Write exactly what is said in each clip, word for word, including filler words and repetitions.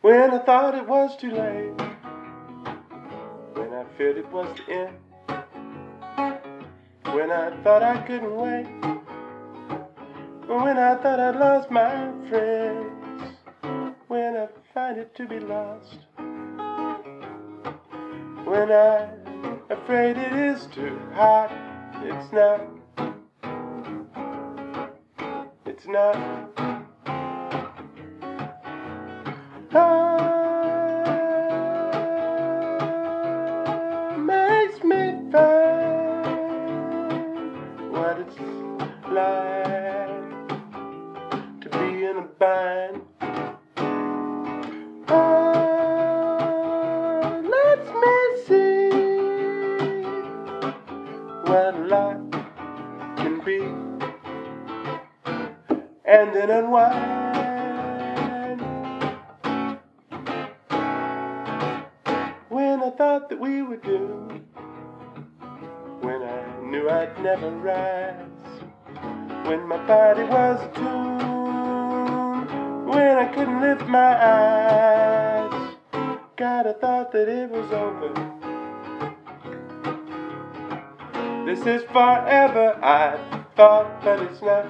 when I thought it was too late, when I feared it was the end, when I thought I couldn't wait, when I thought I'd lost my friends, when I find it to be lost, when I'm afraid it is too hot. It's not, it's not. Ah, makes me find what it's like to be in a bind. Ah, lets me see what life can be, and then unwind. When I thought that we were doomed, when I knew I'd never rise, when my body was a tomb, when I couldn't lift my eyes, God, I thought that it was over. This is forever, I thought, but it's not.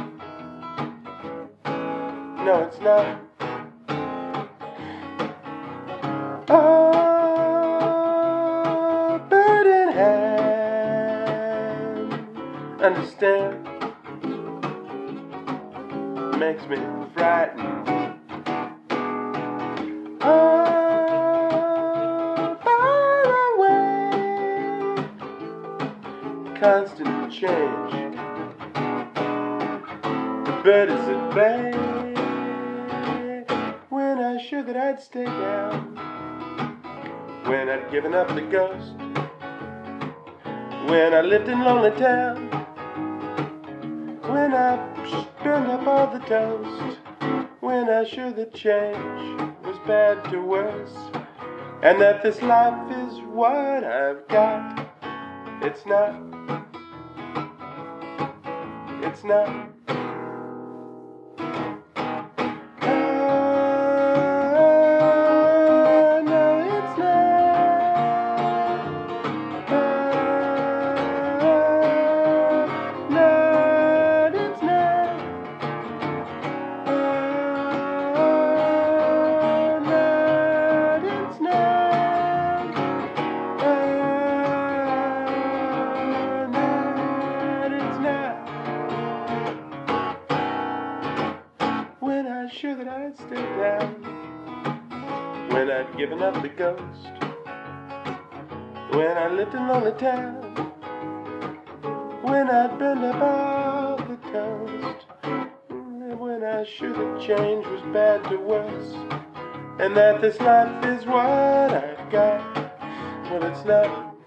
No, it's not. Oh, bird in hand, understand, makes me frightened. Oh, far away, constant change. The bird is at bay. When I sure that I'd stay down, when I'd given up the ghost, when I lived in lonely town, when I spent up all the toast, when I sure that change was bad to worse, and that this life is what I've got. It's not, it's not. Sure that I'd stay down, when I'd given up the ghost, when I lived in lonely town, when I'd burned up all the toast, when I sure that change was bad to worse, and that this life is what I've got. Well, it's not.